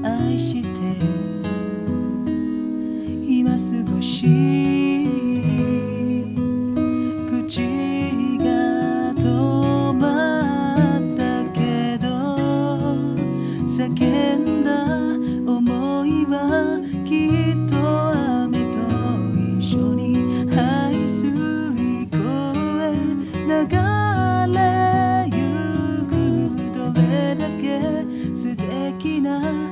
愛してる今過ごし口が止まったけど叫んだ想いはきっと雨と一緒に排水溝へ流れゆくどれだけ素敵な